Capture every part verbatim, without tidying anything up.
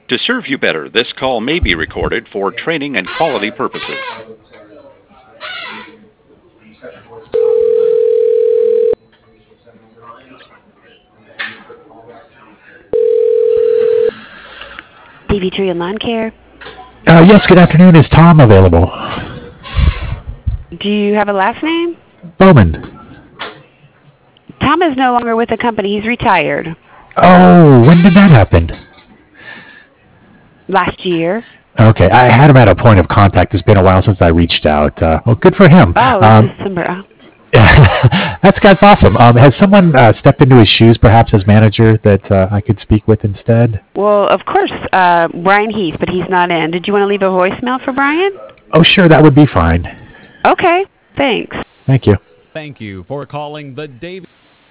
To serve you better, this call may be recorded for training and quality purposes. Davy Tree and Lawn Care. Uh, yes, good afternoon. Is Tom available? Do you have a last name? Bowman. Tom is no longer with the company. He's retired. Oh, when did that happen? Last year. Okay, I had him at a point of contact. It's been a while since I reached out. Uh, well, good for him. Oh, um, December. that's that's awesome. Um, has someone uh, stepped into his shoes, perhaps as manager, that uh, I could speak with instead? Well, of course, uh, Brian Heath, but he's not in. Did you want to leave a voicemail for Brian? Oh, sure, that would be fine. Okay, thanks. Thank you. Thank you for calling the Davy.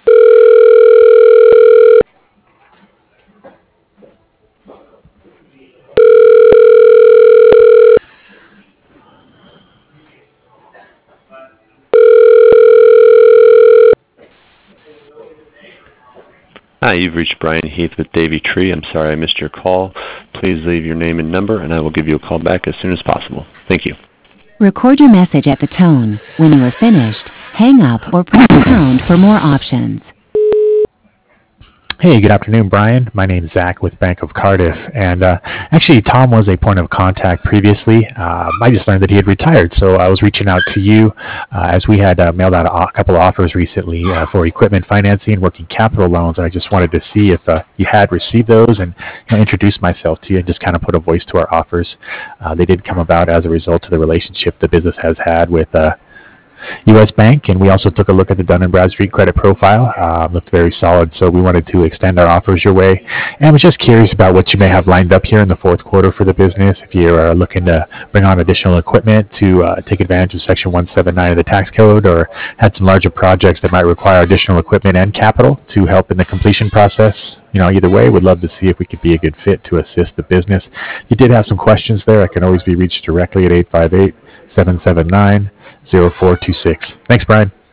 Hi, you've reached Brian Heath with Davy Tree. I'm sorry I missed your call. Please leave your name and number, and I will give you a call back as soon as possible. Thank you. Record your message at the tone. When you are finished, hang up or press pound for more options. Hey, good afternoon, Brian. My name's Zach with Bank of Cardiff, and uh, actually, Tom was a point of contact previously. Um, I just learned that he had retired, so I was reaching out to you uh, as we had uh, mailed out a, a couple of offers recently uh, for equipment financing and working capital loans. I just wanted to see if uh, you had received those and you know, introduce myself to you and just kind of put a voice to our offers. Uh, they did come about as a result of the relationship the business has had with uh, U S Bank, and we also took a look at the Dun and Bradstreet credit profile. Uh, looked very solid, so we wanted to extend our offers your way. And I was just curious about what you may have lined up here in the fourth quarter for the business. If you are looking to bring on additional equipment to uh, take advantage of Section one seventy-nine of the tax code, or had some larger projects that might require additional equipment and capital to help in the completion process. You know, either way, we'd love to see if we could be a good fit to assist the business. If you did have some questions there, I can always be reached directly at eight five eight, seven seven nine, zero four two six. Thanks, Brian.